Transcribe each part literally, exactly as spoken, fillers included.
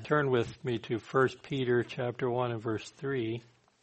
turn with me to First Peter chapter one and verse three.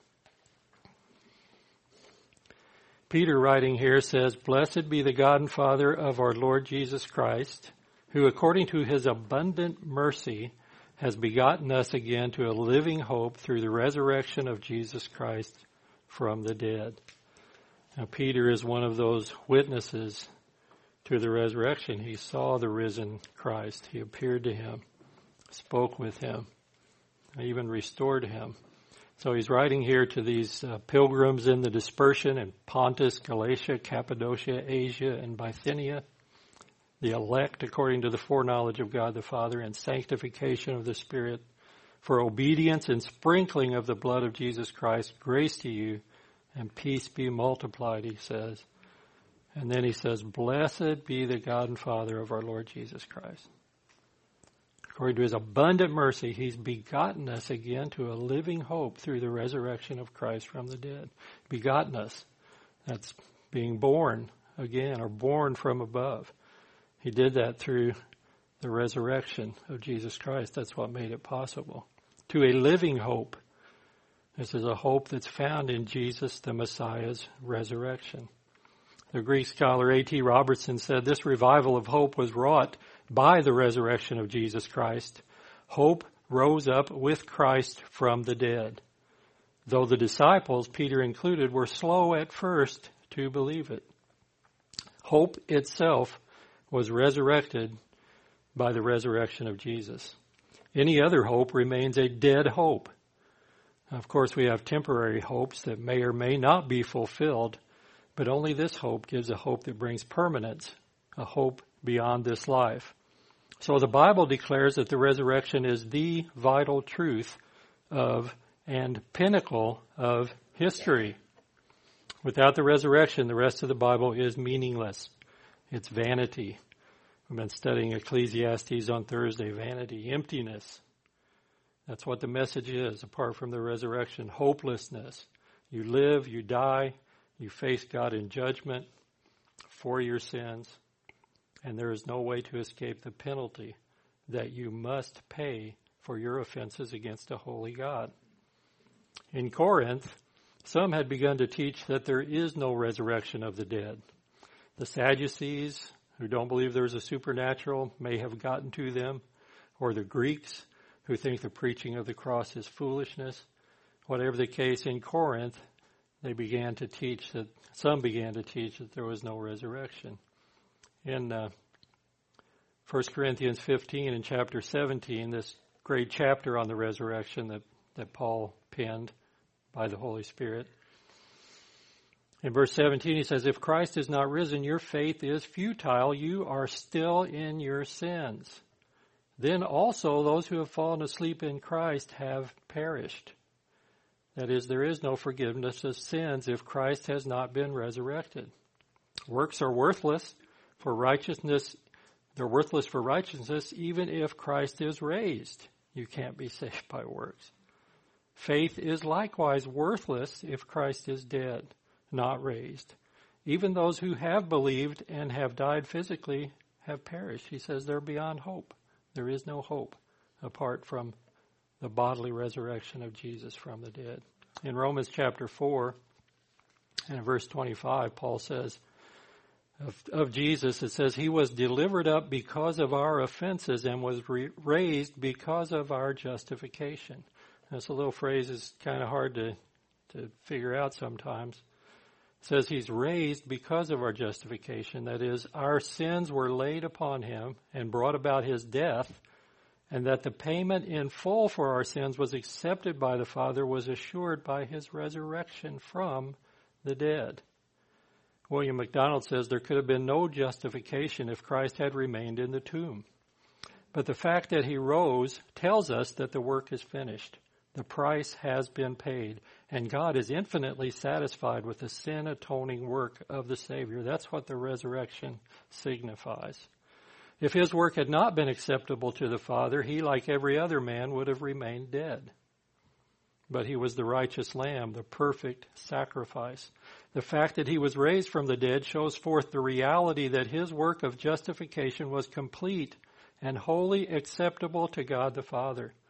Peter writing here says, "Blessed be the God and Father of our Lord Jesus Christ, who according to his abundant mercy has begotten us again to a living hope through the resurrection of Jesus Christ from the dead." Now Peter is one of those witnesses to the resurrection. He saw the risen Christ. He appeared to him, spoke with him, even restored him. So he's writing here to these uh, pilgrims in the dispersion in Pontus, Galatia, Cappadocia, Asia, and Bithynia, the elect according to the foreknowledge of God the Father and sanctification of the Spirit, for obedience and sprinkling of the blood of Jesus Christ, grace to you and peace be multiplied, he says. And then he says, "Blessed be the God and Father of our Lord Jesus Christ. According to his abundant mercy, he's begotten us again to a living hope through the resurrection of Christ from the dead." Begotten us. That's being born again, or born from above. He did that through the resurrection of Jesus Christ. That's what made it possible. To a living hope. This is a hope that's found in Jesus, the Messiah's resurrection. The Greek scholar A T Robertson said this revival of hope was wrought by the resurrection of Jesus Christ. Hope rose up with Christ from the dead. Though the disciples, Peter included, were slow at first to believe it. Hope itself was resurrected by the resurrection of Jesus. Any other hope remains a dead hope. Of course, we have temporary hopes that may or may not be fulfilled, but only this hope gives a hope that brings permanence, a hope beyond this life. So the Bible declares that the resurrection is the vital truth of and pinnacle of history. Without the resurrection, the rest of the Bible is meaningless. It's vanity. We've been studying Ecclesiastes on Thursday. Vanity, emptiness. That's what the message is, apart from the resurrection. Hopelessness. You live, you die, you face God in judgment for your sins, and there is no way to escape the penalty that you must pay for your offenses against a holy God. In Corinth, some had begun to teach that there is no resurrection of the dead. The Sadducees, who don't believe there's a supernatural, may have gotten to them, or the Greeks, who think the preaching of the cross is foolishness. Whatever the case, in Corinth, they began to teach that, some began to teach that there was no resurrection. In uh, First Corinthians fifteen and chapter seventeen, this great chapter on the resurrection that, that Paul penned by the Holy Spirit. In verse seventeen, he says, "If Christ is not risen, your faith is futile. You are still in your sins. Then also those who have fallen asleep in Christ have perished." That is, there is no forgiveness of sins if Christ has not been resurrected. Works are worthless for righteousness. They're worthless for righteousness even if Christ is raised. You can't be saved by works. Faith is likewise worthless if Christ is dead, not raised. Even those who have believed and have died physically have perished. He says they're beyond hope. There is no hope apart from the bodily resurrection of Jesus from the dead. In Romans chapter four and verse twenty-five, Paul says of, of Jesus, it says, "He was delivered up because of our offenses and was re- raised because of our justification." This little phrase is kind of hard to, to figure out sometimes. It says he's raised because of our justification. That is, our sins were laid upon him and brought about his death, and that the payment in full for our sins was accepted by the Father, was assured by his resurrection from the dead. William MacDonald says there could have been no justification if Christ had remained in the tomb. But the fact that he rose tells us that the work is finished. The price has been paid, and God is infinitely satisfied with the sin-atoning work of the Savior. That's what the resurrection signifies. If his work had not been acceptable to the Father, he, like every other man, would have remained dead. But he was the righteous Lamb, the perfect sacrifice. The fact that he was raised from the dead shows forth the reality that his work of justification was complete and wholly acceptable to God the Father.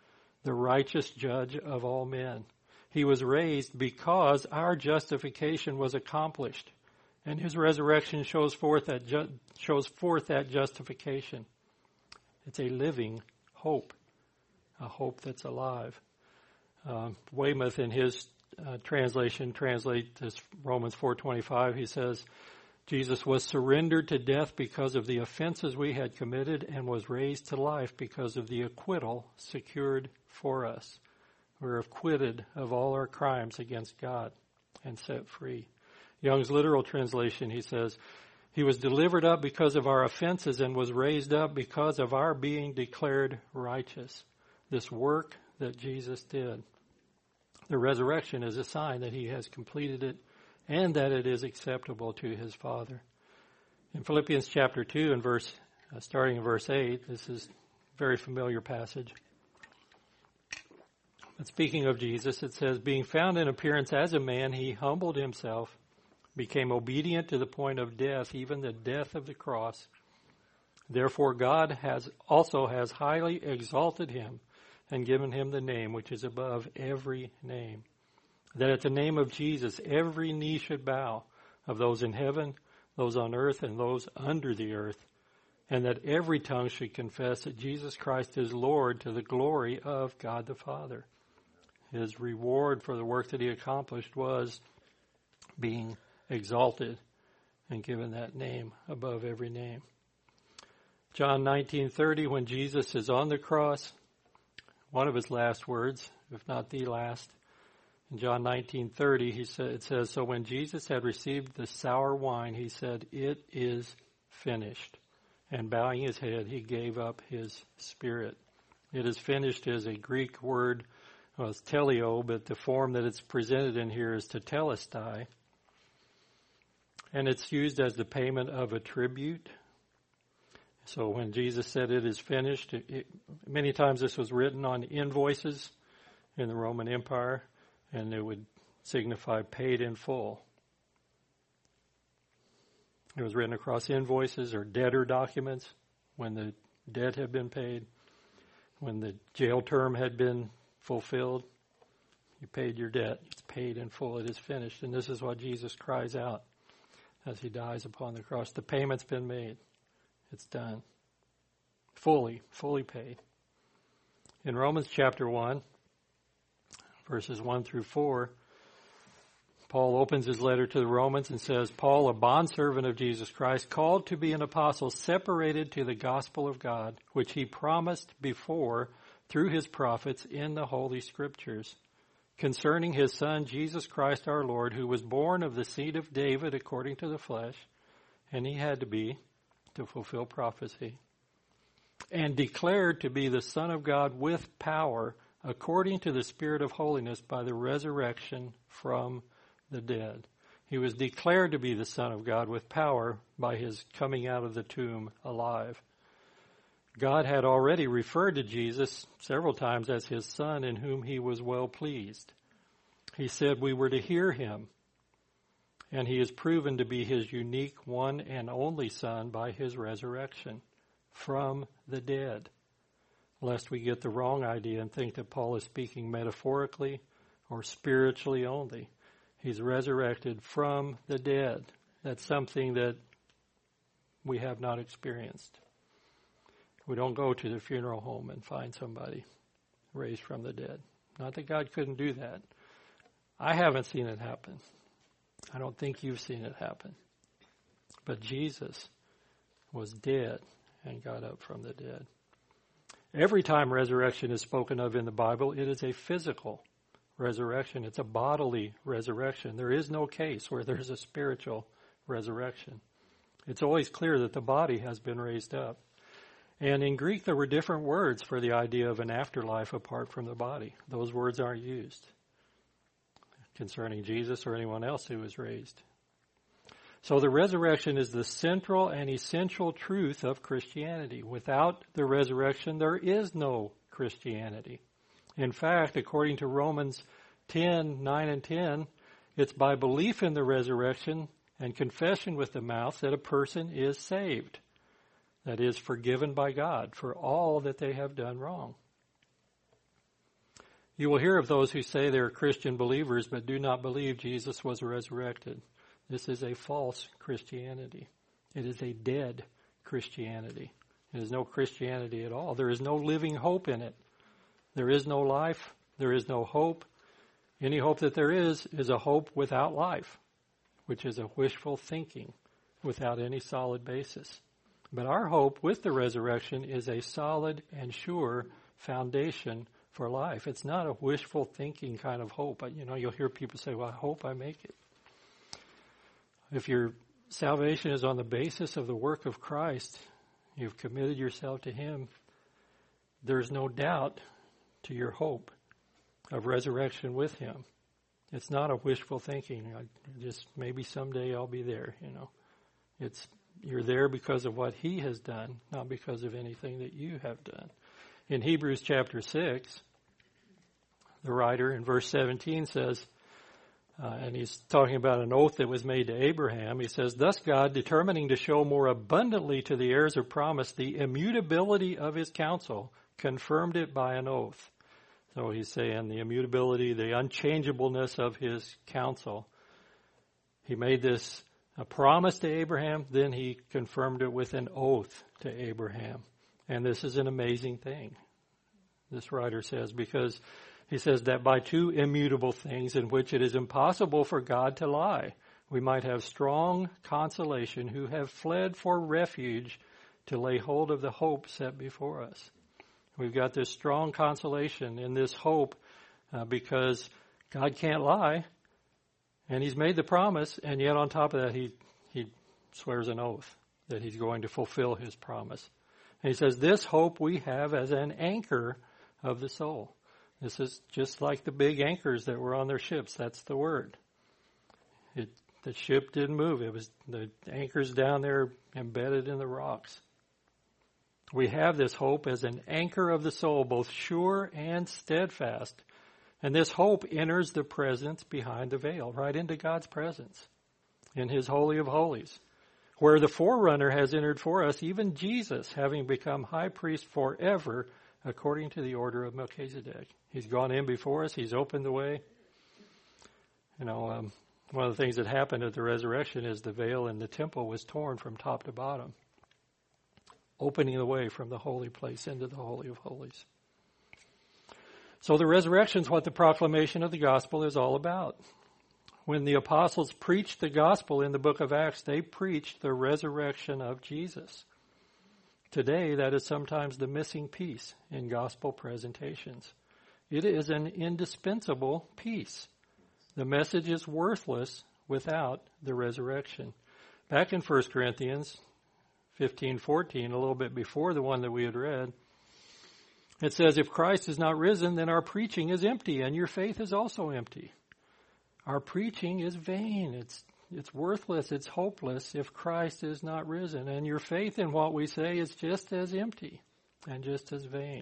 the righteous judge of all men. He was raised because our justification was accomplished, and his resurrection shows forth that ju- shows forth that justification. It's a living hope, a hope that's alive. Uh, Weymouth, in his uh, translation, translates this Romans four twenty-five. He says, Jesus was surrendered to death because of the offenses we had committed and was raised to life because of the acquittal secured for us. We're acquitted of all our crimes against God and set free. Young's literal translation, he says, he was delivered up because of our offenses and was raised up because of our being declared righteous. This work that Jesus did. The resurrection is a sign that he has completed it and that it is acceptable to his Father. In Philippians chapter two and verse, uh, starting in verse eight, this is a very familiar passage. But speaking of Jesus, it says, being found in appearance as a man, he humbled himself, became obedient to the point of death, even the death of the cross. Therefore God has also has highly exalted him and given him the name which is above every name, that at the name of Jesus every knee should bow, of those in heaven, those on earth, and those under the earth, and that every tongue should confess that Jesus Christ is Lord, to the glory of God the Father. His reward for the work that he accomplished was being exalted and given that name above every name. John nineteen thirty, when Jesus is on the cross, one of his last words, if not the last, in John nineteen thirty, he said, it says, so when Jesus had received the sour wine, he said, it is finished. And bowing his head, he gave up his spirit. It is finished is a Greek word, well, it's teleo, but the form that it's presented in here is tetelestai. And it's used as the payment of a tribute. So when Jesus said it is finished, it, it, many times this was written on invoices in the Roman Empire, and it would signify paid in full. It was written across invoices or debtor documents when the debt had been paid, when the jail term had been fulfilled. You paid your debt. It's paid in full. It is finished. And this is what Jesus cries out as he dies upon the cross. The payment's been made. It's done. Fully, fully paid. In Romans chapter one, verses one through four, Paul opens his letter to the Romans and says, Paul, a bondservant of Jesus Christ, called to be an apostle, separated to the gospel of God, which he promised before through his prophets in the Holy Scriptures, concerning his Son, Jesus Christ our Lord, who was born of the seed of David according to the flesh, and he had to be, to fulfill prophecy, and declared to be the Son of God with power, according to the Spirit of holiness, by the resurrection from the dead. He was declared to be the Son of God with power by his coming out of the tomb alive. God had already referred to Jesus several times as his Son, in whom he was well pleased. He said we were to hear him, and he is proven to be his unique one and only Son by his resurrection from the dead, lest we get the wrong idea and think that Paul is speaking metaphorically or spiritually only. He's resurrected from the dead. That's something that we have not experienced. We don't go to the funeral home and find somebody raised from the dead. Not that God couldn't do that. I haven't seen it happen. I don't think you've seen it happen. But Jesus was dead and got up from the dead. Every time resurrection is spoken of in the Bible, it is a physical resurrection. It's a bodily resurrection. There is no case where there's a spiritual resurrection. It's always clear that the body has been raised up. And in Greek, there were different words for the idea of an afterlife apart from the body. Those words aren't used concerning Jesus or anyone else who was raised. So the resurrection is the central and essential truth of Christianity. Without the resurrection, there is no Christianity. In fact, according to Romans ten, nine and ten, it's by belief in the resurrection and confession with the mouth that a person is saved. That is, forgiven by God for all that they have done wrong. You will hear of those who say they are Christian believers but do not believe Jesus was resurrected. This is a false Christianity. It is a dead Christianity. It is no Christianity at all. There is no living hope in it. There is no life. There is no hope. Any hope that there is is a hope without life, which is a wishful thinking without any solid basis. But our hope with the resurrection is a solid and sure foundation for life. It's not a wishful thinking kind of hope. You know, you'll hear people say, well, I hope I make it. If your salvation is on the basis of the work of Christ, you've committed yourself to Him, there's no doubt to your hope of resurrection with Him. It's not a wishful thinking. I just maybe someday I'll be there, you know. It's you're there because of what He has done, not because of anything that you have done. In Hebrews chapter six, the writer in verse seventeen says, uh, and he's talking about an oath that was made to Abraham. He says, thus God, determining to show more abundantly to the heirs of promise the immutability of His counsel, confirmed it by an oath. So he's saying the immutability, the unchangeableness of His counsel. He made this a promise to Abraham, then He confirmed it with an oath to Abraham. And this is an amazing thing, this writer says, because he says that by two immutable things in which it is impossible for God to lie, we might have strong consolation who have fled for refuge to lay hold of the hope set before us. We've got this strong consolation in this hope uh, because God can't lie, and He's made the promise, and yet on top of that He, he swears an oath that He's going to fulfill His promise. And He says, this hope we have as an anchor of the soul. This is just like the big anchors that were on their ships. That's the word. It, the ship didn't move. It was the anchors down there embedded in the rocks. We have this hope as an anchor of the soul, both sure and steadfast. And this hope enters the presence behind the veil, right into God's presence, in His Holy of Holies, where the forerunner has entered for us, even Jesus, having become high priest forever, according to the order of Melchizedek. He's gone in before us. He's opened the way. You know, um, one of the things that happened at the resurrection is the veil in the temple was torn from top to bottom, opening the way from the holy place into the Holy of Holies. So the resurrection is what the proclamation of the gospel is all about. When the apostles preached the gospel in the book of Acts, they preached the resurrection of Jesus. Today, that is sometimes the missing piece in gospel presentations. It is an indispensable piece. The message is worthless without the resurrection. Back in First Corinthians fifteen fourteen, a little bit before the one that we had read, it says, if Christ is not risen, then our preaching is empty, and your faith is also empty. Our preaching is vain. It's It's worthless, it's hopeless if Christ is not risen. And your faith in what we say is just as empty and just as vain.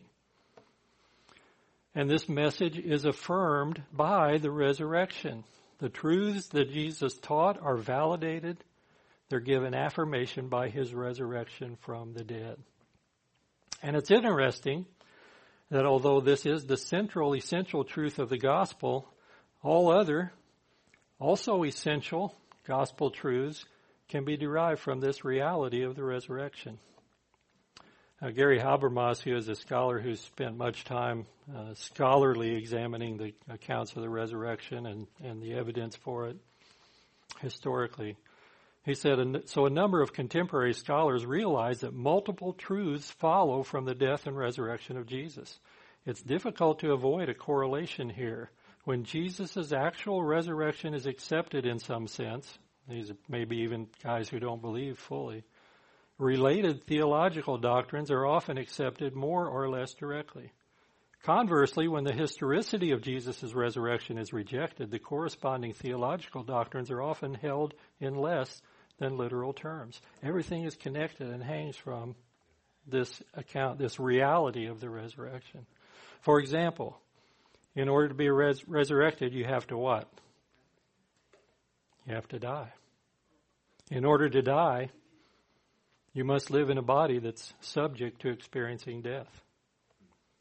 And this message is affirmed by the resurrection. The truths that Jesus taught are validated. They're given affirmation by His resurrection from the dead. And it's interesting that although this is the central, essential truth of the gospel, all other, also essential gospel truths can be derived from this reality of the resurrection. Uh, Gary Habermas, who is a scholar who's spent much time uh, scholarly examining the accounts of the resurrection and, and the evidence for it historically, he said, so a number of contemporary scholars realize that multiple truths follow from the death and resurrection of Jesus. It's difficult to avoid a correlation here. When Jesus' actual resurrection is accepted in some sense, these maybe even guys who don't believe fully, related theological doctrines are often accepted more or less directly. Conversely, when the historicity of Jesus' resurrection is rejected, the corresponding theological doctrines are often held in less than literal terms. Everything is connected and hangs from this account, this reality of the resurrection. For example, in order to be res- resurrected, you have to what? You have to die. In order to die, you must live in a body that's subject to experiencing death.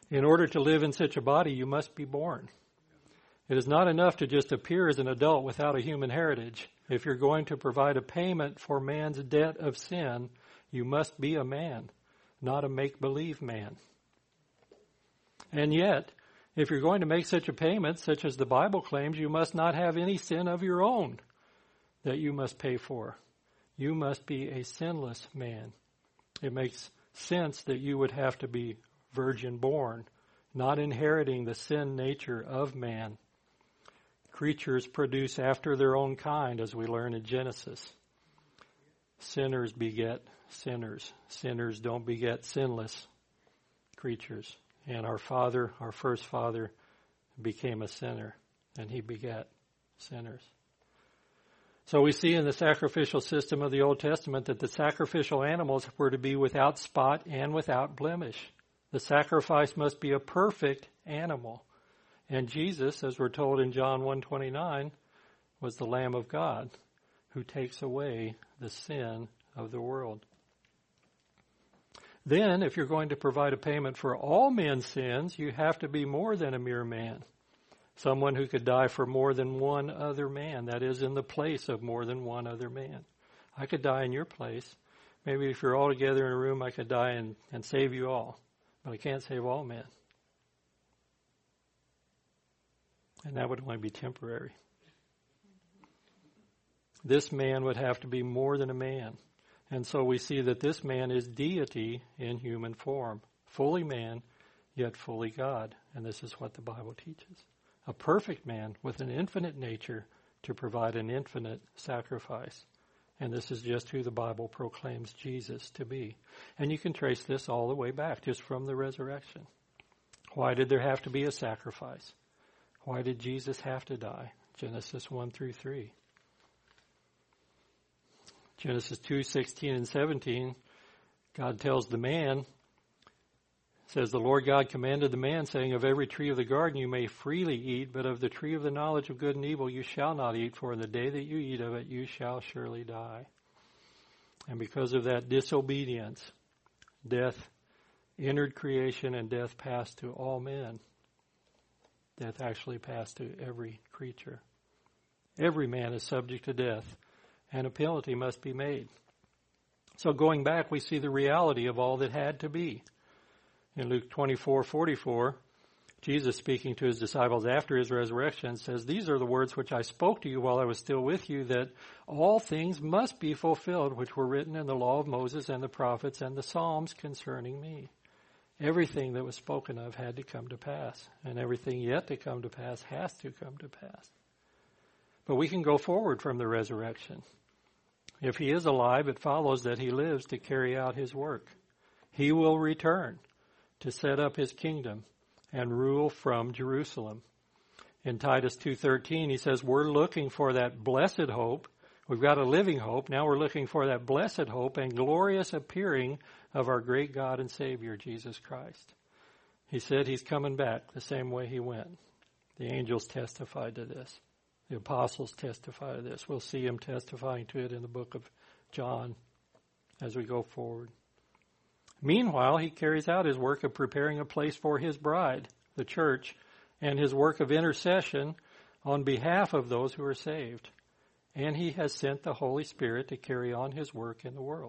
In order to live in such a body, you must be born. It is not enough to just appear as an adult without a human heritage. If you're going to provide a payment for man's debt of sin, you must be a man, not a make-believe man. And yet, if you're going to make such a payment, such as the Bible claims, you must not have any sin of your own that you must pay for. You must be a sinless man. It makes sense that you would have to be virgin born, not inheriting the sin nature of man. Creatures produce after their own kind, as we learn in Genesis. Sinners beget sinners. Sinners don't beget sinless creatures. And our father, our first father, became a sinner, and he begat sinners. So we see in the sacrificial system of the Old Testament that the sacrificial animals were to be without spot and without blemish. The sacrifice must be a perfect animal. And Jesus, as we're told in John one twenty-nine, was the Lamb of God who takes away the sin of the world. Then, if you're going to provide a payment for all men's sins, you have to be more than a mere man. Someone who could die for more than one other man, that is, in the place of more than one other man. I could die in your place. Maybe if you're all together in a room, I could die and, and save you all. But I can't save all men. And that would only be temporary. This man would have to be more than a man. And so we see that this man is deity in human form. Fully man, yet fully God. And this is what the Bible teaches. A perfect man with an infinite nature to provide an infinite sacrifice. And this is just who the Bible proclaims Jesus to be. And you can trace this all the way back, just from the resurrection. Why did there have to be a sacrifice? Why did Jesus have to die? Genesis one through three. Genesis two, sixteen and seventeen, God tells the man, says, the Lord God commanded the man, saying, of every tree of the garden you may freely eat, but of the tree of the knowledge of good and evil you shall not eat, for in the day that you eat of it you shall surely die. And because of that disobedience, death entered creation and death passed to all men. Death actually passed to every creature. Every man is subject to death, and a penalty must be made. So going back, we see the reality of all that had to be. In Luke twenty-four forty-four, Jesus, speaking to his disciples after his resurrection, says, these are the words which I spoke to you while I was still with you, that all things must be fulfilled which were written in the law of Moses and the prophets and the Psalms concerning me. Everything that was spoken of had to come to pass, and everything yet to come to pass has to come to pass. But we can go forward from the resurrection. If he is alive, it follows that he lives to carry out his work. He will return to set up his kingdom and rule from Jerusalem. In Titus two thirteen, he says, we're looking for that blessed hope. We've got a living hope. Now we're looking for that blessed hope and glorious appearing of our great God and Savior, Jesus Christ. He said he's coming back the same way he went. The angels testified to this. The apostles testify to this. We'll see him testifying to it in the book of John as we go forward. Meanwhile, he carries out his work of preparing a place for his bride, the church, and his work of intercession on behalf of those who are saved. And he has sent the Holy Spirit to carry on his work in the world.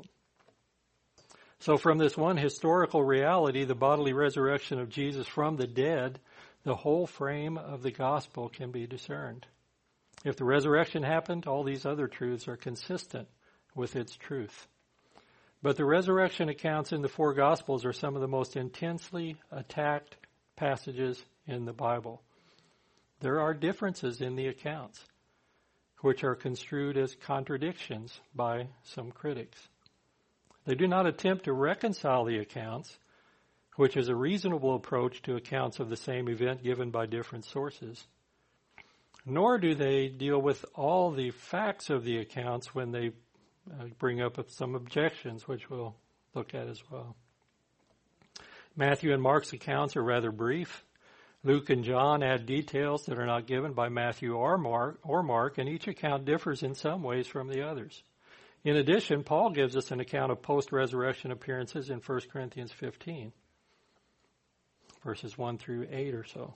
So from this one historical reality, the bodily resurrection of Jesus from the dead, the whole frame of the gospel can be discerned. If the resurrection happened, all these other truths are consistent with its truth. But the resurrection accounts in the four Gospels are some of the most intensely attacked passages in the Bible. There are differences in the accounts, which are construed as contradictions by some critics. They do not attempt to reconcile the accounts, which is a reasonable approach to accounts of the same event given by different sources. Nor do they deal with all the facts of the accounts when they uh, bring up some objections, which we'll look at as well. Matthew and Mark's accounts are rather brief. Luke and John add details that are not given by Matthew or Mark, or Mark, and each account differs in some ways from the others. In addition, Paul gives us an account of post-resurrection appearances in First Corinthians fifteen. verses one through eight or so.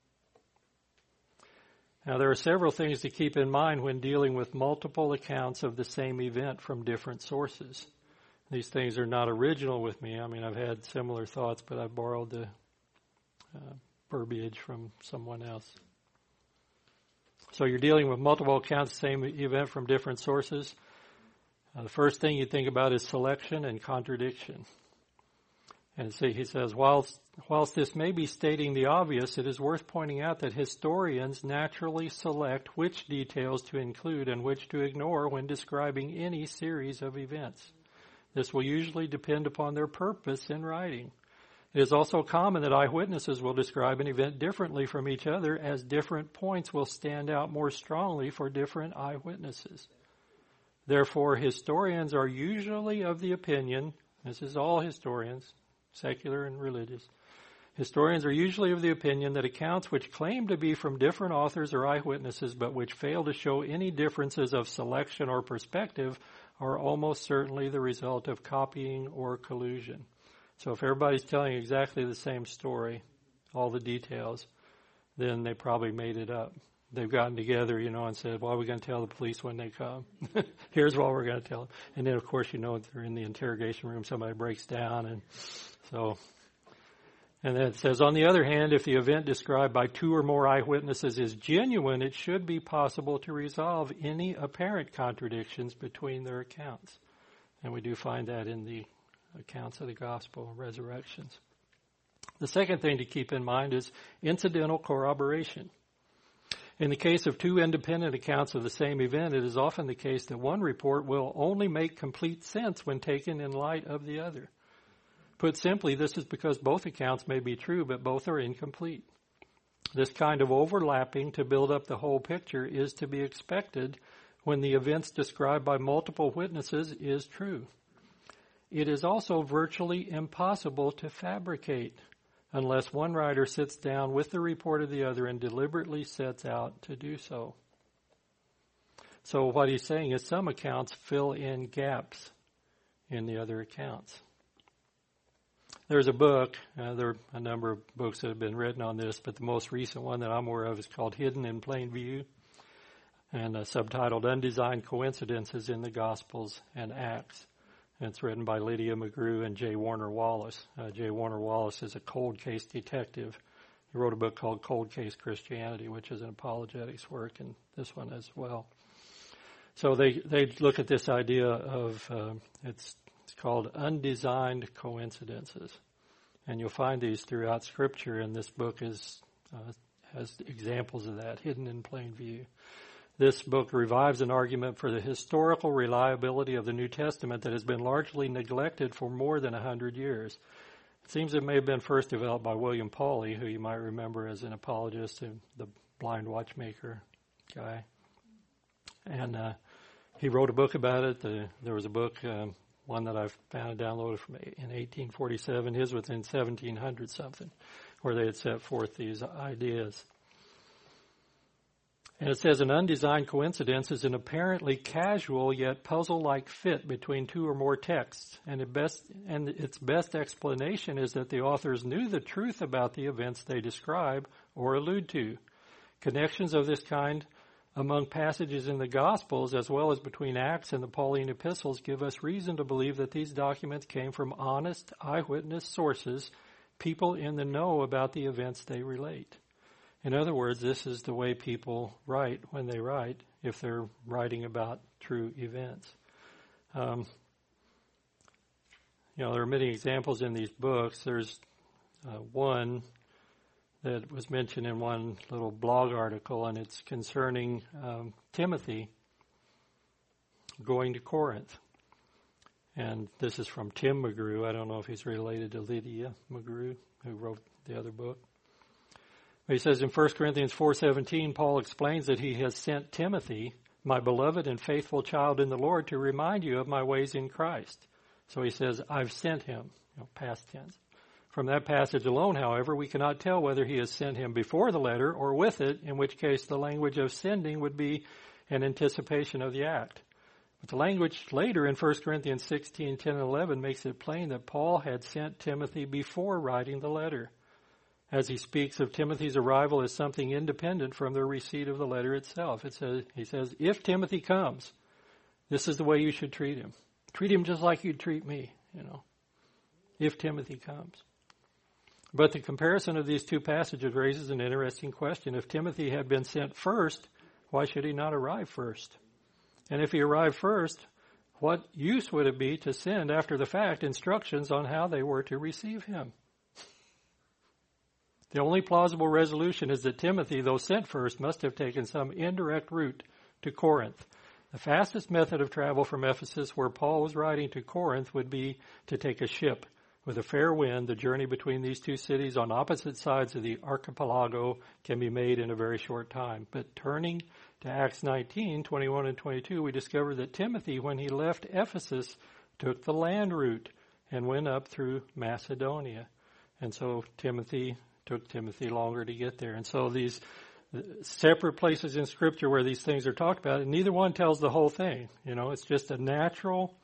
Now, there are several things to keep in mind when dealing with multiple accounts of the same event from different sources. These things are not original with me. I mean, I've had similar thoughts, but I borrowed the uh, verbiage from someone else. So you're dealing with multiple accounts of the same event from different sources. Uh, the first thing you think about is selection and contradiction. And see, he says, whilst, whilst this may be stating the obvious, it is worth pointing out that historians naturally select which details to include and which to ignore when describing any series of events. This will usually depend upon their purpose in writing. It is also common that eyewitnesses will describe an event differently from each other, as different points will stand out more strongly for different eyewitnesses. Therefore, historians are usually of the opinion, this is all historians, secular and religious, historians are usually of the opinion that accounts which claim to be from different authors or eyewitnesses but which fail to show any differences of selection or perspective are almost certainly the result of copying or collusion. So if everybody's telling exactly the same story, all the details, then they probably made it up. They've gotten together, you know, and said, well, we're going to tell the police when they come. Here's what we're going to tell them. And then, of course, you know, if they're in the interrogation room, somebody breaks down. And so, and then it says, on the other hand, if the event described by two or more eyewitnesses is genuine, it should be possible to resolve any apparent contradictions between their accounts. And we do find that in the accounts of the gospel resurrections. The second thing to keep in mind is incidental corroboration. In the case of two independent accounts of the same event, it is often the case that one report will only make complete sense when taken in light of the other. Put simply, this is because both accounts may be true, but both are incomplete. This kind of overlapping to build up the whole picture is to be expected when the events described by multiple witnesses is true. It is also virtually impossible to fabricate unless one writer sits down with the report of the other and deliberately sets out to do so. So what he's saying is some accounts fill in gaps in the other accounts. There's a book, uh, there are a number of books that have been written on this, but the most recent one that I'm aware of is called Hidden in Plain View, and uh, subtitled Undesigned Coincidences in the Gospels and Acts. And it's written by Lydia McGrew and J. Warner Wallace. Uh, J. Warner Wallace is a cold case detective. He wrote a book called Cold Case Christianity, which is an apologetics work, and this one as well. So they, they look at this idea of, uh, it's, it's called undesigned coincidences. And you'll find these throughout Scripture, and this book is uh, has examples of that, hidden in plain view. This book revives an argument for the historical reliability of the New Testament that has been largely neglected for more than a hundred years. It seems it may have been first developed by William Pauley, who you might remember as an apologist and the blind watchmaker guy. And uh, he wrote a book about it. The, there was a book, um, one that I found and downloaded from in eighteen forty-seven. His was in seventeen hundred something, where they had set forth these ideas. And it says an undesigned coincidence is an apparently casual yet puzzle-like fit between two or more texts, and, it best, and its best explanation is that the authors knew the truth about the events they describe or allude to. Connections of this kind among passages in the Gospels, as well as between Acts and the Pauline epistles, give us reason to believe that these documents came from honest eyewitness sources, people in the know about the events they relate. In other words, this is the way people write when they write, if they're writing about true events. Um, you know, there are many examples in these books. There's uh, one that was mentioned in one little blog article, and it's concerning um, Timothy going to Corinth. And this is from Tim McGrew. I don't know if he's related to Lydia McGrew, who wrote the other book. He says in First Corinthians four seventeen, Paul explains that he has sent Timothy, my beloved and faithful child in the Lord, to remind you of my ways in Christ. So he says, I've sent him, you know, past tense. From that passage alone, however, we cannot tell whether he has sent him before the letter or with it, in which case the language of sending would be an anticipation of the act. But the language later in First Corinthians sixteen, ten, and eleven makes it plain that Paul had sent Timothy before writing the letter. as he speaks of Timothy's arrival as something independent from the receipt of the letter itself. It says, he says, if Timothy comes, this is the way you should treat him. Treat him just like you'd treat me, you know, if Timothy comes. But the comparison of these two passages raises an interesting question. If Timothy had been sent first, why should he not arrive first? And if he arrived first, what use would it be to send after the fact instructions on how they were to receive him? The only plausible resolution is that Timothy, though sent first, must have taken some indirect route to Corinth. The fastest method of travel from Ephesus, where Paul was writing, to Corinth would be to take a ship. With a fair wind, the journey between these two cities on opposite sides of the archipelago can be made in a very short time. But turning to Acts nineteen, twenty-one and twenty-two, we discover that Timothy, when he left Ephesus, took the land route and went up through Macedonia. And so Timothy took Timothy longer to get there. And so these separate places in Scripture where these things are talked about, and neither one tells the whole thing. You know, it's just a natural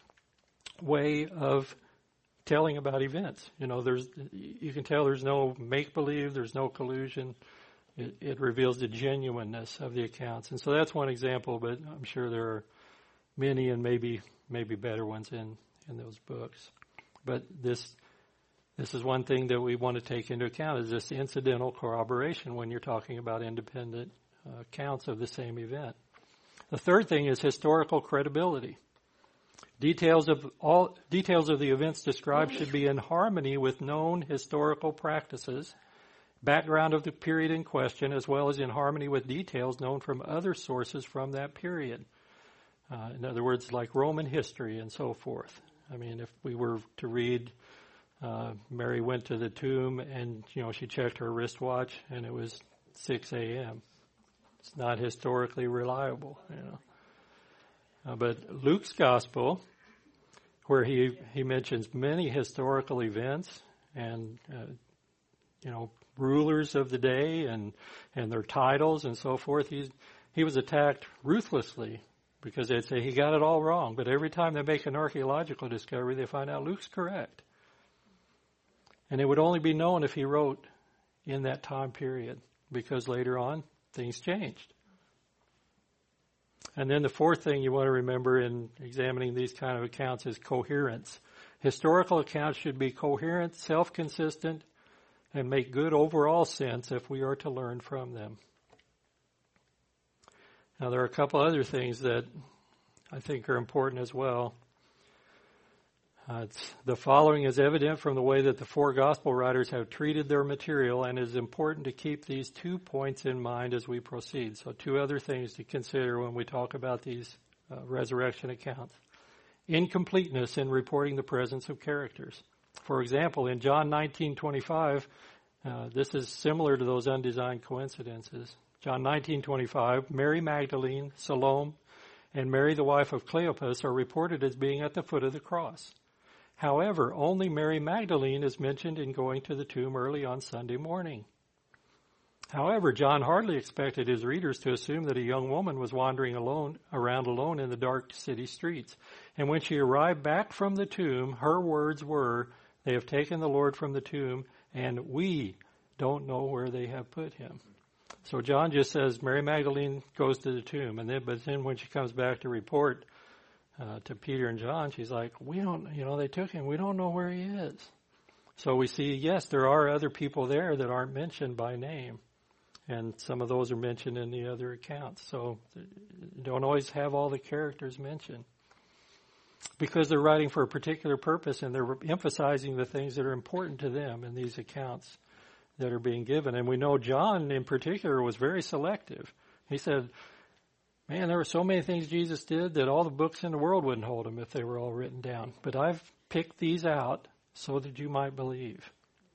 way of telling about events. You know, there's, you can tell there's no make-believe, there's no collusion. It, it reveals the genuineness of the accounts. And so that's one example, but I'm sure there are many and maybe maybe better ones in, in those books. But this this is one thing that we want to take into account, is this incidental corroboration when you're talking about independent uh, accounts of the same event. The third thing is historical credibility. Details of all details of the events described should be in harmony with known historical practices, background of the period in question, as well as in harmony with details known from other sources from that period. Uh, in other words, like Roman history and so forth. I mean, if we were to read, uh, Mary went to the tomb and, you know, she checked her wristwatch and it was six a.m. It's not historically reliable, you know. Uh, but Luke's gospel, where he, he mentions many historical events and, uh, you know, rulers of the day and, and their titles and so forth, he's, he was attacked ruthlessly because they'd say he got it all wrong. But every time they make an archaeological discovery, they find out Luke's correct. And it would only be known if he wrote in that time period, because later on things changed. And then the fourth thing you want to remember in examining these kind of accounts is coherence. Historical accounts should be coherent, self-consistent, and make good overall sense if we are to learn from them. Now, there are a couple other things that I think are important as well. Uh, it's, the following is evident from the way that the four gospel writers have treated their material, and it is important to keep these two points in mind as we proceed. So two other things to consider when we talk about these uh, resurrection accounts. Incompleteness in reporting the presence of characters. For example, in John nineteen twenty-five, uh, this is similar to those undesigned coincidences. John nineteen twenty-five, Mary Magdalene, Salome, and Mary the wife of Cleopas are reported as being at the foot of the cross. However, only Mary Magdalene is mentioned in going to the tomb early on Sunday morning. However, John hardly expected his readers to assume that a young woman was wandering alone around alone in the dark city streets. And when she arrived back from the tomb, her words were, "They have taken the Lord from the tomb, and we don't know where they have put him." So John just says Mary Magdalene goes to the tomb, and then but then when she comes back to report uh, to Peter and John, she's like, "We don't, you know, they took him. We don't know where he is." So we see, yes, there are other people there that aren't mentioned by name. And some of those are mentioned in the other accounts. So you don't always have all the characters mentioned, because they're writing for a particular purpose and they're emphasizing the things that are important to them in these accounts that are being given. And we know John in particular was very selective. He said, man, there were so many things Jesus did that all the books in the world wouldn't hold them if they were all written down. But I've picked these out so that you might believe.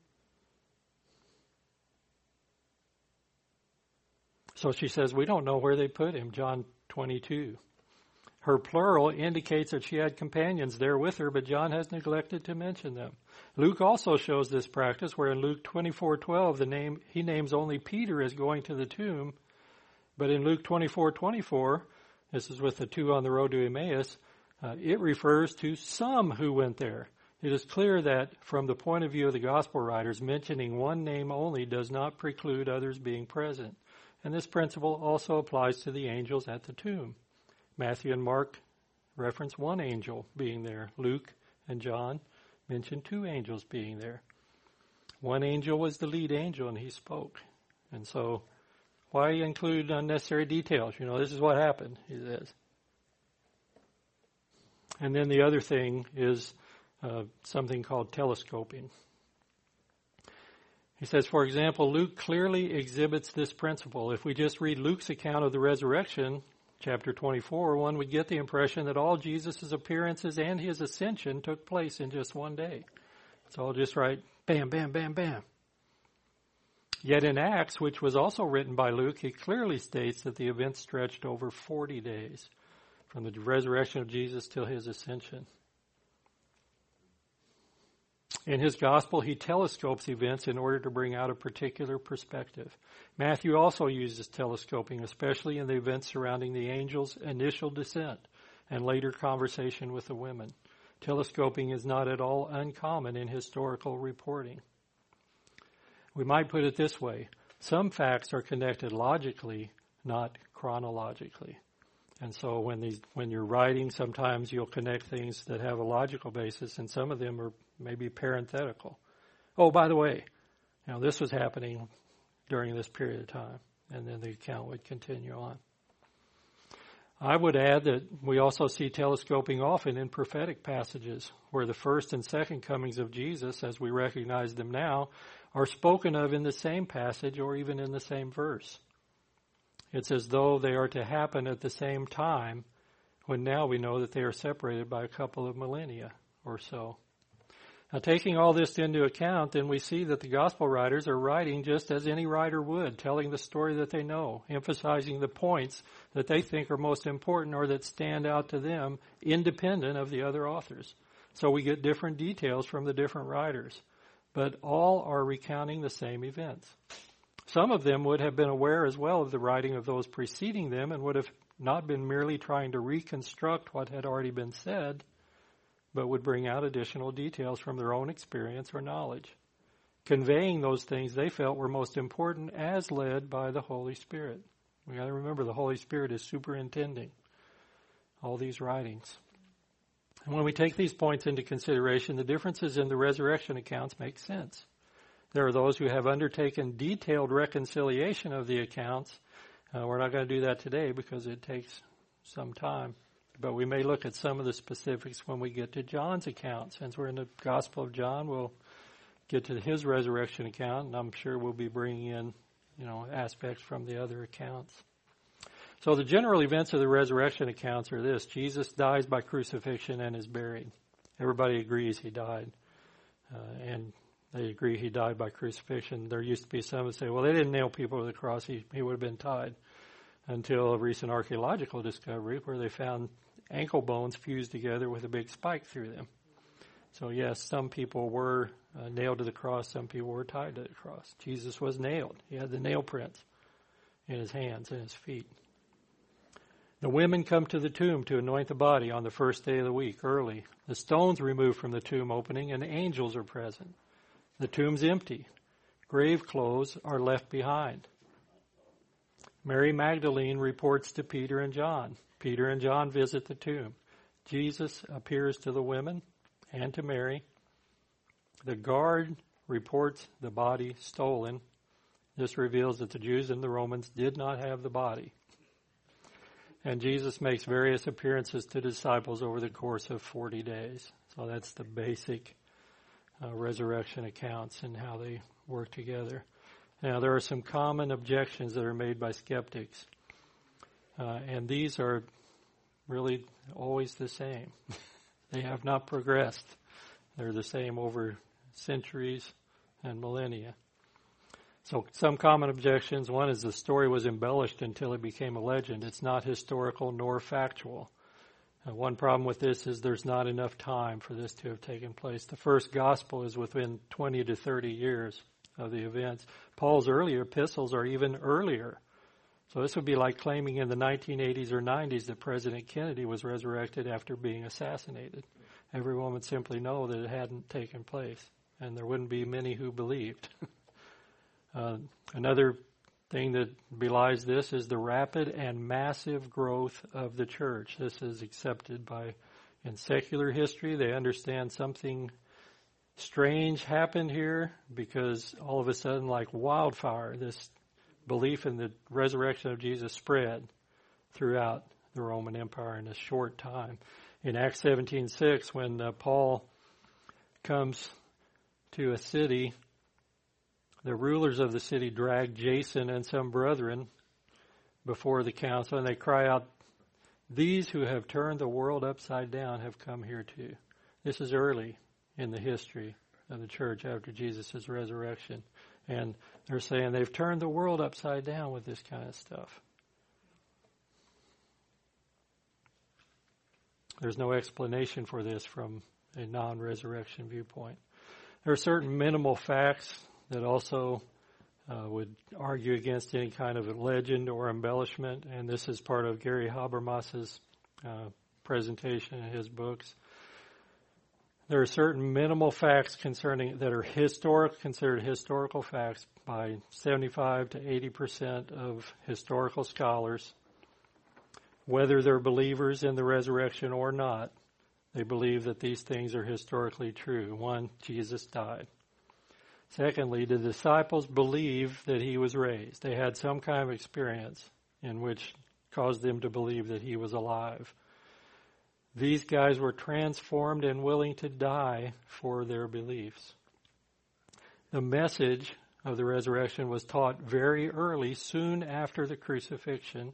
So she says, we don't know where they put him, John twenty-two. Her plural indicates that she had companions there with her, but John has neglected to mention them. Luke also shows this practice, where in Luke twenty-four twelve, the name he names only Peter as going to the tomb. But in Luke twenty-four twenty-four, this is with the two on the road to Emmaus, uh, it refers to some who went there. It is clear that from the point of view of the gospel writers, mentioning one name only does not preclude others being present. And this principle also applies to the angels at the tomb. Matthew and Mark reference one angel being there. Luke and John mention two angels being there. One angel was the lead angel, and he spoke. And so, why include unnecessary details? You know, this is what happened, he says. And then the other thing is uh, something called telescoping. He says, for example, Luke clearly exhibits this principle. If we just read Luke's account of the resurrection, chapter twenty-four, one would get the impression that all Jesus' appearances and his ascension took place in just one day. It's all just right, bam, bam, bam, bam. Yet in Acts, which was also written by Luke, he clearly states that the event stretched over forty days, from the resurrection of Jesus till his ascension. In his gospel, he telescopes events in order to bring out a particular perspective. Matthew also uses telescoping, especially in the events surrounding the angel's initial descent and later conversation with the women. Telescoping is not at all uncommon in historical reporting. We might put it this way. Some facts are connected logically, not chronologically. And so when these, when you're writing, sometimes you'll connect things that have a logical basis, and some of them are maybe parenthetical. Oh, by the way, you know, this was happening during this period of time, and then the account would continue on. I would add that we also see telescoping often in prophetic passages, where the first and second comings of Jesus, as we recognize them now, are spoken of in the same passage or even in the same verse. It's as though they are to happen at the same time, when now we know that they are separated by a couple of millennia or so. Now, taking all this into account, then we see that the gospel writers are writing just as any writer would, telling the story that they know, emphasizing the points that they think are most important or that stand out to them, independent of the other authors. So we get different details from the different writers, but all are recounting the same events. Some of them would have been aware as well of the writing of those preceding them and would have not been merely trying to reconstruct what had already been said, but would bring out additional details from their own experience or knowledge, conveying those things they felt were most important as led by the Holy Spirit. We got to remember the Holy Spirit is superintending all these writings. And when we take these points into consideration, the differences in the resurrection accounts make sense. There are those who have undertaken detailed reconciliation of the accounts. Uh, we're not going to do that today because it takes some time. But we may look at some of the specifics when we get to John's account. Since we're in the Gospel of John, we'll get to his resurrection account, and I'm sure we'll be bringing in, you know, aspects from the other accounts. So the general events of the resurrection accounts are this. Jesus dies by crucifixion and is buried. Everybody agrees he died. Uh, and they agree he died by crucifixion. There used to be some who say, well, they didn't nail people to the cross. He, he would have been tied. Until a recent archaeological discovery where they found ankle bones fused together with a big spike through them. So yes, some people were uh, nailed to the cross, some people were tied to the cross. Jesus was nailed. He had the nail prints in his hands and his feet. The women come to the tomb to anoint the body on the first day of the week, early. The stone's removed from the tomb opening and angels are present. The tomb's empty. Grave clothes are left behind. Mary Magdalene reports to Peter and John. Peter and John visit the tomb. Jesus appears to the women and to Mary. The guard reports the body stolen. This reveals that the Jews and the Romans did not have the body. And Jesus makes various appearances to disciples over the course of forty days. So that's the basic uh, resurrection accounts and how they work together. Now, there are some common objections that are made by skeptics, uh, and these are really always the same. They have not progressed. They're the same over centuries and millennia. So some common objections. One is the story was embellished until it became a legend. It's not historical nor factual. Uh, one problem with this is there's not enough time for this to have taken place. The first gospel is within twenty to thirty years of the events. Paul's earlier epistles are even earlier. So this would be like claiming in the nineteen eighties or nineties that President Kennedy was resurrected after being assassinated. everyone would simply know that it hadn't taken place, and there wouldn't be many who believed. uh, another thing that belies this is the rapid and massive growth of the church. This is accepted by, in secular history, they understand something strange happened here because all of a sudden, like wildfire, this belief in the resurrection of Jesus spread throughout the Roman Empire in a short time. In Acts seventeen six, when uh, Paul comes to a city, the rulers of the city drag Jason and some brethren before the council, and they cry out, "These who have turned the world upside down have come here too." This is early in the history of the church after Jesus' resurrection. And they're saying they've turned the world upside down with this kind of stuff. There's no explanation for this from a non-resurrection viewpoint. There are certain minimal facts that also uh, would argue against any kind of a legend or embellishment, and this is part of Gary Habermas's uh, presentation in his books. There are certain minimal facts concerning that are historic, considered historical facts by seventy-five to eighty percent of historical scholars. Whether they're believers in the resurrection or not, they believe that these things are historically true. One, Jesus died. Secondly, the disciples believe that he was raised. They had some kind of experience in which caused them to believe that he was alive. These guys were transformed and willing to die for their beliefs. The message of the resurrection was taught very early, soon after the crucifixion.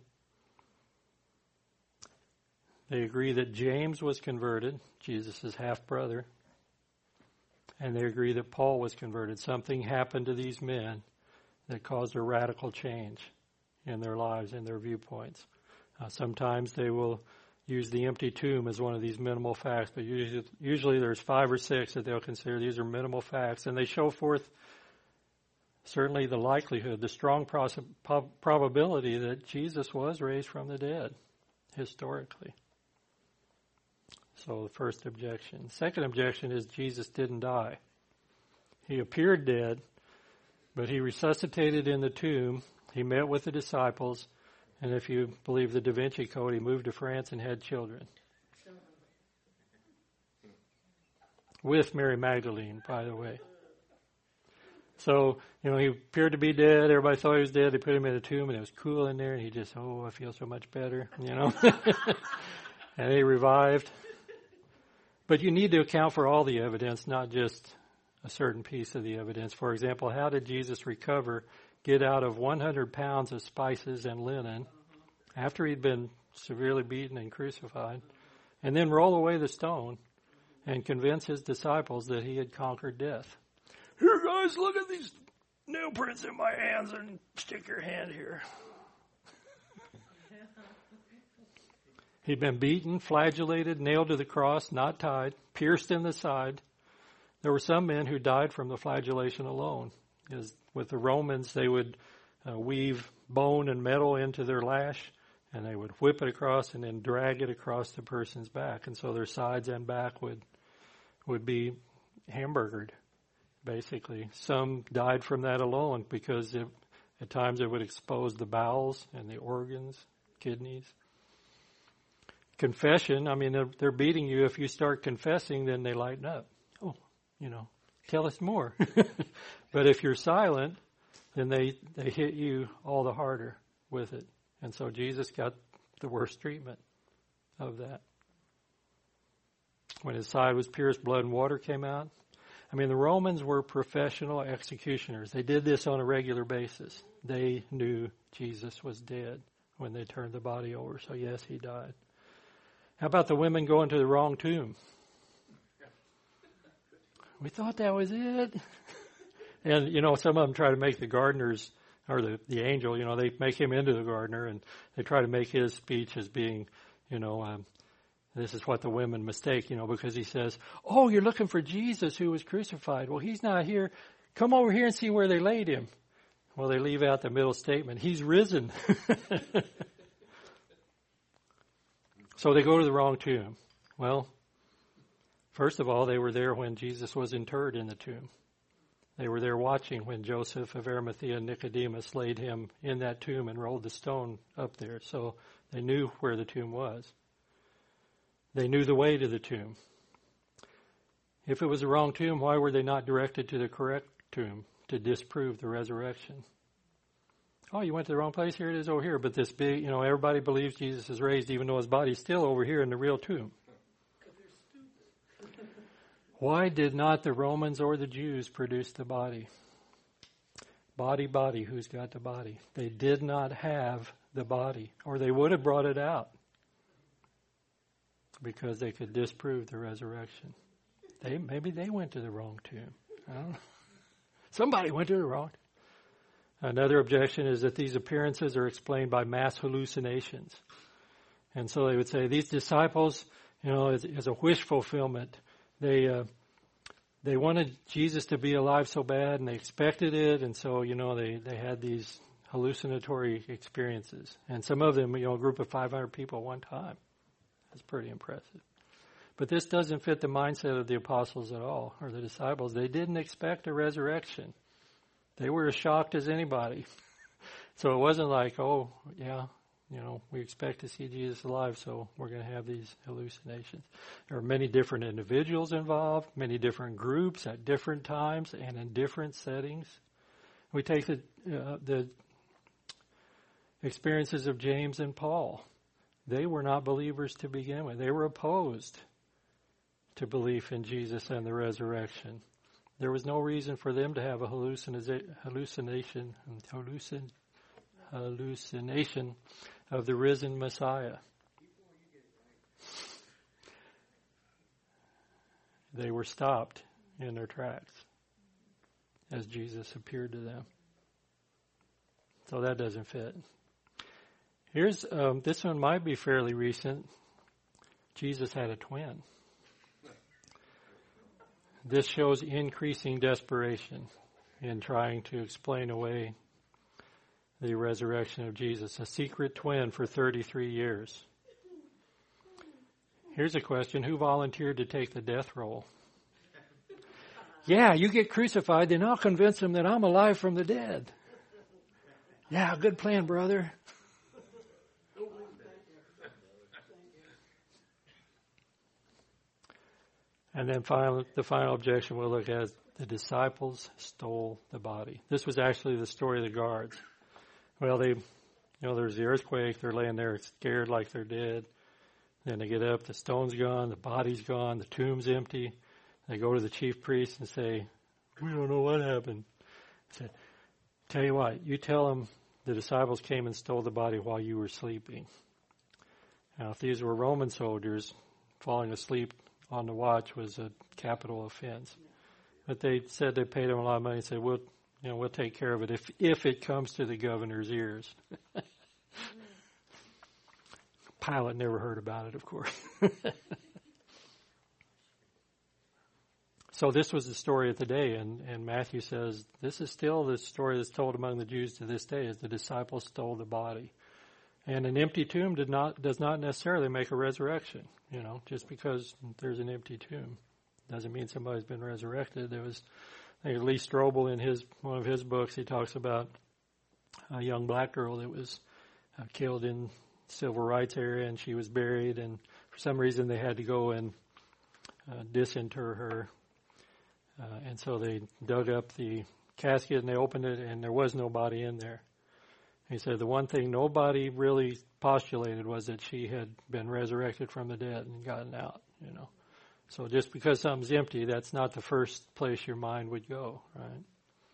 They agree that James was converted, Jesus' half-brother, and they agree that Paul was converted. Something happened to these men that caused a radical change in their lives and their viewpoints. Uh, sometimes they will use the empty tomb as one of these minimal facts, but usually, usually there's five or six that they'll consider these are minimal facts, and they show forth certainly the likelihood, the strong pros- prob- probability that Jesus was raised from the dead, historically. So the first objection. Second objection is Jesus didn't die. He appeared dead, but he resuscitated in the tomb. He met with the disciples, and if you believe the Da Vinci Code, he moved to France and had children. With Mary Magdalene, by the way. So, you know, he appeared to be dead. Everybody thought he was dead. They put him in a tomb, and it was cool in there, and he just, oh, I feel so much better, you know. And he revived. But you need to account for all the evidence, not just a certain piece of the evidence. For example, how did Jesus recover, get out of one hundred pounds of spices and linen after he'd been severely beaten and crucified, and then roll away the stone and convince his disciples that he had conquered death? Here, guys, look at these nail prints in my hands and stick your hand here. He'd been beaten, flagellated, nailed to the cross, not tied, pierced in the side. There were some men who died from the flagellation alone. As with the Romans, they would uh, weave bone and metal into their lash, and they would whip it across and then drag it across the person's back. And so their sides and back would would be hamburgered, basically. Some died from that alone because it, at times it would expose the bowels and the organs, kidneys. Confession, I mean, they're, they're beating you. If you start confessing, then they lighten up. Oh, you know, tell us more. But if you're silent, then they, they hit you all the harder with it. And so Jesus got the worst treatment of that. When his side was pierced, blood and water came out. I mean, the Romans were professional executioners. They did this on a regular basis. They knew Jesus was dead when they turned the body over. So yes, he died. How about the women going to the wrong tomb? We thought that was it. And, you know, some of them try to make the gardeners, or the, the angel, you know, they make him into the gardener, and they try to make his speech as being, you know, um, this is what the women mistake, you know, because he says, oh, you're looking for Jesus who was crucified. Well, he's not here. Come over here and see where they laid him. Well, they leave out the middle statement. He's risen. So they go to the wrong tomb. Well, First of all, they were there when Jesus was interred in the tomb. They were there watching when Joseph of Arimathea and Nicodemus laid him in that tomb and rolled the stone up there. So they knew where the tomb was. They knew the way to the tomb. If it was the wrong tomb, why were they not directed to the correct tomb to disprove the resurrection? Oh, you went to the wrong place? Here it is over here. But this big, you know, everybody believes Jesus is raised even though his body's still over here in the real tomb. Why did not the Romans or the Jews produce the body? Body, body, who's got the body? They did not have the body, or they would have brought it out because they could disprove the resurrection. They maybe they went to the wrong tomb. I don't know. Somebody went to the wrong tomb. Another objection is that these appearances are explained by mass hallucinations. And so they would say these disciples, you know, as, as a wish fulfillment, they uh, they wanted Jesus to be alive so bad, and they expected it, and so, you know, they, they had these hallucinatory experiences. And some of them, you know, a group of five hundred people at one time. That's pretty impressive. But this doesn't fit the mindset of the apostles at all, or the disciples. They didn't expect a resurrection. They were as shocked as anybody. So it wasn't like, oh, yeah, you know, we expect to see Jesus alive, so we're going to have these hallucinations. There are many different individuals involved, many different groups at different times and in different settings. We take the, uh, the experiences of James and Paul. They were not believers to begin with. They were opposed to belief in Jesus and the resurrection. There was no reason for them to have a hallucina- hallucination, hallucin, hallucination of the risen Messiah. They were stopped in their tracks as Jesus appeared to them. So that doesn't fit. Here's um, this one might be fairly recent. Jesus had a twin. This shows increasing desperation in trying to explain away the resurrection of Jesus. A secret twin for thirty-three years. Here's a question. Who volunteered to take the death roll? Yeah, you get crucified, then I'll convince them that I'm alive from the dead. Yeah, good plan, brother. And then final, the final objection we'll look at is the disciples stole the body. This was actually the story of the guards. Well, they, you know, there's the earthquake. They're laying there scared like they're dead. Then they get up. The stone's gone. The body's gone. The tomb's empty. They go to the chief priest and say, we don't know what happened. I said, tell you what, you tell them the disciples came and stole the body while you were sleeping. Now, if these were Roman soldiers, falling asleep on the watch was a capital offense. But they said they paid him a lot of money and said, we'll, you know, we'll take care of it if, if it comes to the governor's ears. Pilate never heard about it, of course. So this was the story of the day, and, and Matthew says this is still the story that's told among the Jews to this day, is the disciples stole the body. And an empty tomb did not does not necessarily make a resurrection. You know, just because there's an empty tomb doesn't mean somebody's been resurrected. There was, I think, Lee Strobel in his one of his books, he talks about a young black girl that was uh, killed in civil rights area, and she was buried, and for some reason they had to go and uh, disinter her, uh, and so they dug up the casket and they opened it, and there was no body in there. He said the one thing nobody really postulated was that she had been resurrected from the dead and gotten out, you know. So just because something's empty, that's not the first place your mind would go, right?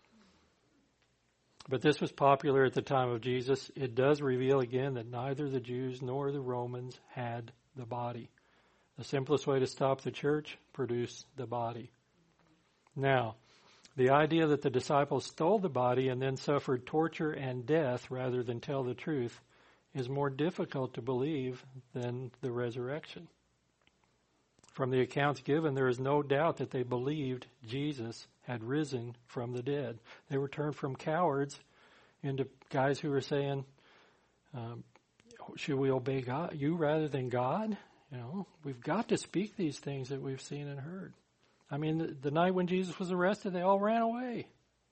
But this was popular at the time of Jesus. It does reveal again that neither the Jews nor the Romans had the body. The simplest way to stop the church, produce the body. Now, the idea that the disciples stole the body and then suffered torture and death rather than tell the truth is more difficult to believe than the resurrection. From the accounts given, there is no doubt that they believed Jesus had risen from the dead. They were turned from cowards into guys who were saying, um, should we obey God, you rather than God? You know, we've got to speak these things that we've seen and heard. I mean, the, the night when Jesus was arrested, they all ran away.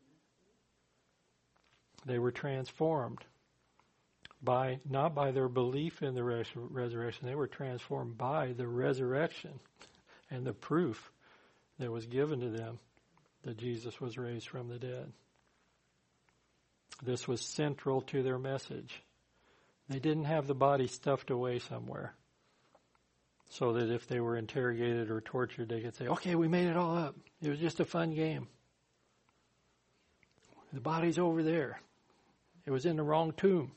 They were transformed by, not by their belief in the res- resurrection, they were transformed by the resurrection and the proof that was given to them that Jesus was raised from the dead. This was central to their message. They didn't have the body stuffed away somewhere so that if they were interrogated or tortured, they could say, okay, we made it all up. It was just a fun game. The body's over there. It was in the wrong tomb.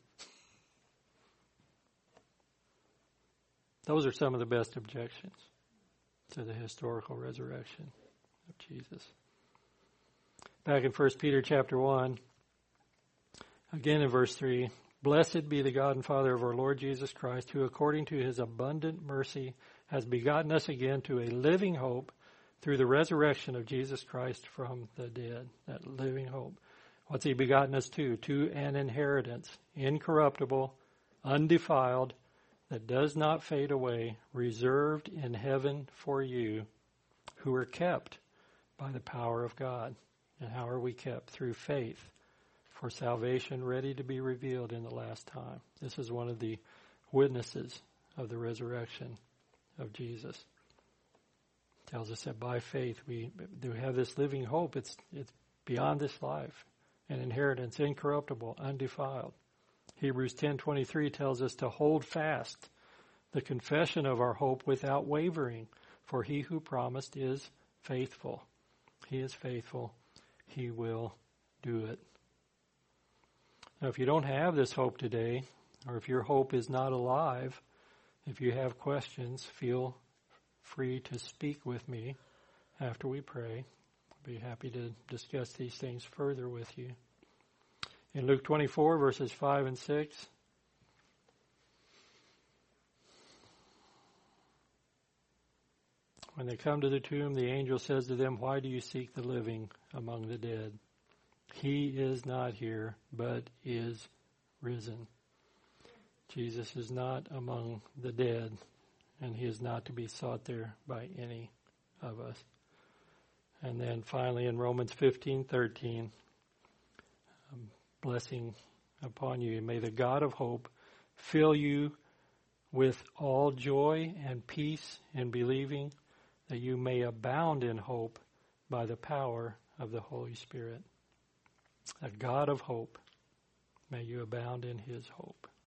Those are some of the best objections to the historical resurrection of Jesus. Back in First Peter chapter one, again in verse three, blessed be the God and Father of our Lord Jesus Christ, who according to his abundant mercy has begotten us again to a living hope through the resurrection of Jesus Christ from the dead. That living hope. What's he begotten us to? To an inheritance, incorruptible, undefiled, that does not fade away, reserved in heaven for you, who are kept by the power of God. And how are we kept? Through faith, for salvation ready to be revealed in the last time. This is one of the witnesses of the resurrection of Jesus. It tells us that by faith we do have this living hope. It's it's beyond this life, an inheritance incorruptible, undefiled. Hebrews ten twenty-three tells us to hold fast the confession of our hope without wavering, for he who promised is faithful. He is faithful. He will do it. Now, if you don't have this hope today, or if your hope is not alive, if you have questions, feel free to speak with me after we pray. I'll be happy to discuss these things further with you. In Luke twenty-four, verses five and six, when they come to the tomb, the angel says to them, why do you seek the living among the dead? He is not here, but is risen. Jesus is not among the dead, and he is not to be sought there by any of us. And then finally in Romans fifteen thirteen, um, blessing upon you. May the God of hope fill you with all joy and peace in believing, that you may abound in hope by the power of the Holy Spirit. A God of hope, may you abound in his hope.